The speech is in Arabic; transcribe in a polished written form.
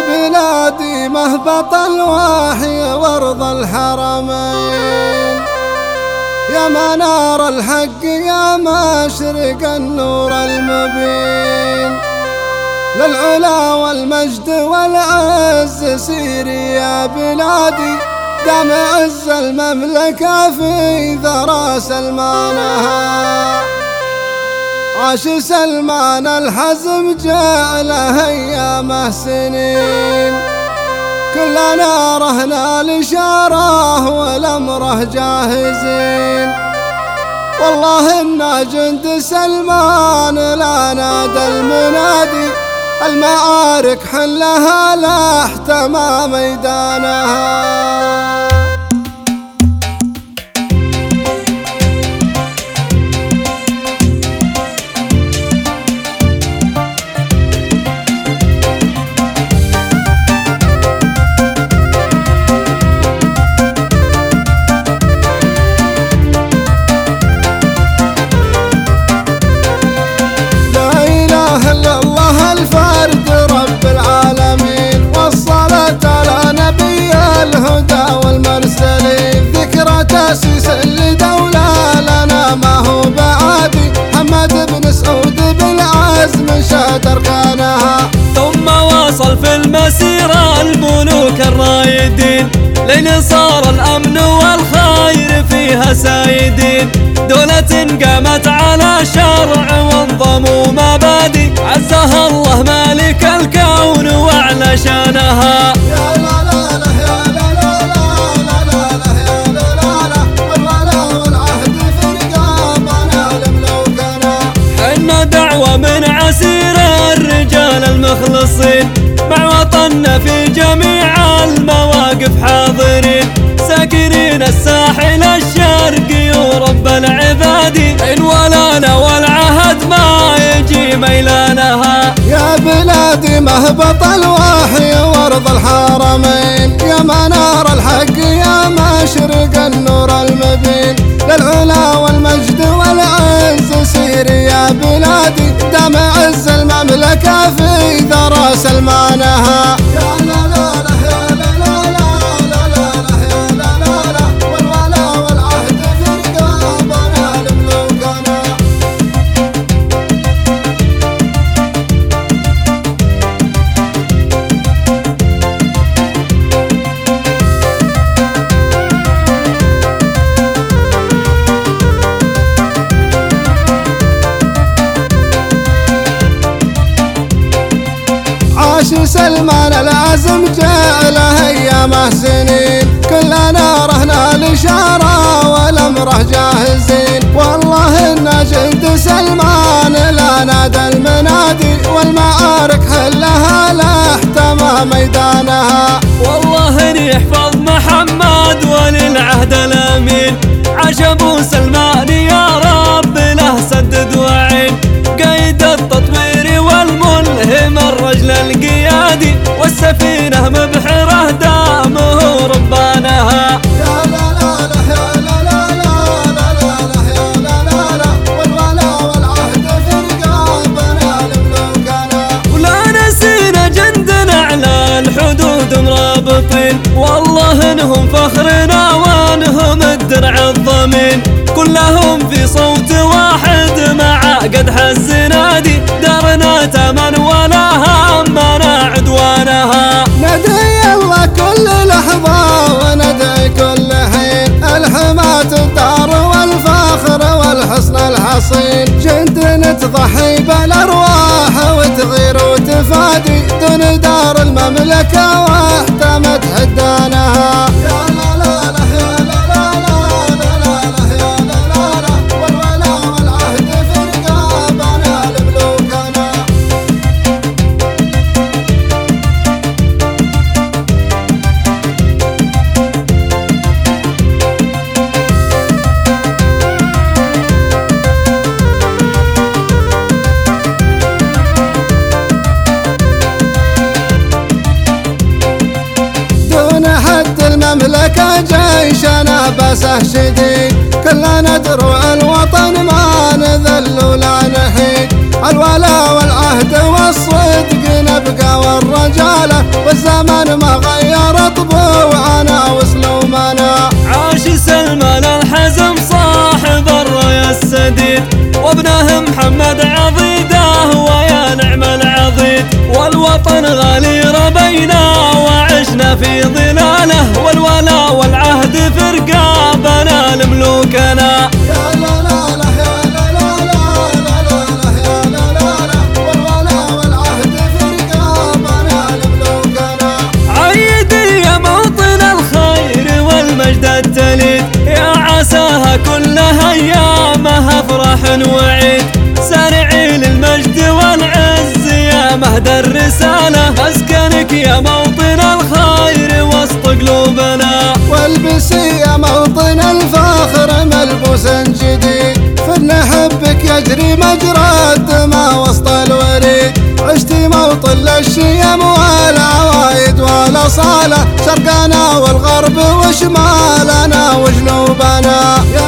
بلادي مهبط الوحي وارض الحرمين، يا منار الحق يا مشرق النور المبين، للعلا والمجد والعز سيري يا بلادي، دام عز المملكة في ذرى سلمانها. عاش سلمان الحزم جعله أيامه سنين، كلنا رهنا لشاره والأمره جاهزين، والله إن جند سلمان لا نادى المنادي، المعارك حلها لا احتمى ميدانها. تأسيس الدولة لنا ما هو بعادي، حمد بن سعود بالعزم شاد أركانها، ثم واصل في المسيرة الملوك الرايدين، لين صار الأمن والخير فيها سايدين، دولة قامت على شرع وانضموا مبادئ، عزها الله مالك الكون وأعلى شانها. من عسير الرجال المخلصين، مع وطننا في جميع المواقف حاضرين، ساكنين الساحل الشرقي ورب العباد، إن ولانا والعهد ما يجي ميلانها. يا بلادي مهبط الوحي وارض الحرمين، يا منار الحق يا مشرق النور المبين، للعلا والمجد والعز سيري يا بلادي، دام عز المملكة في ذرى سلمانها. يا لا لا لا يا لا لا لا لا لا يا لا لا لا، والولا والعهد في رقابنا لملوكنا. عاش سلمان العزم جعله أيامه سنين، كلنا رهنا لشاره والأمره جاهزين، والله إن جند سلمان لا نادى المنادي، والمعارك حلها لا احتمى ميدانها. والله إن يحفظ محمد وللعهد الأمين، عاش أبو سلمان يا رب له سدد وعين، قيد التطوير والملهم الرجل القيادي، والسفينة مبحره دامه ربانها. يا لا لا لا يا لا لا لا لا لا يا لا لا لا، والولا والعهد في رقابنا لملوكنا، ولا نسينا جندنا على الحدود مرابطين، والله انهم فخرنا وانهم الدرع الضمين، كلهم في صوت واحد مع قدح الزنادي، دارنا تمن ولا همنا عدوانها. ندعي الله كل لحظة وندعي كل حين، الحماة الدار والفخر والحصن الحصين، جند تضحي بالأرواح وتغير وتفادي، دون دار المملكة واحتمت حدانها. يا لا لا لا يا لا لا لا لا لا يا لا لا لا، والولا والعهد في رقابنا لملوكنا. المملكة جيشنا بسه شديد، كلنا دروع الوطن ما نذل ولا نحيد، الولا والعهد والصدق نبقى والرجاء رسالة والزمن ما غير طبوعنا وسلومنا. عاش سلمان الحزم صاحب الراية السديد وابنه محمد عضيده ويا نعم العضيد، والوطن غالي ربينا وعشنا في ظلاله، والولا والعهد في رقابنا لملوكنا. يا لا لا لا يا لا لا لا لا لا يا لا لا لا، والولا والعهد في رقابنا لملوكنا. عيدي يا موطن الخير والمجد التليد، يا عساها كلها ايامها افراح وعيد، سارعي للمجد والعز يا مهد الرسالة، اسكنك يا موطن الخير وسط قلوبنا. والبسي يا موطن الفخر ملبوسا جديد، فلنحبك يجري مجرى الدماء وسط الوريد، عشتي موطن للشيم والعوايد والاصالة، شرقنا والغرب وشمالنا وجنوبنا.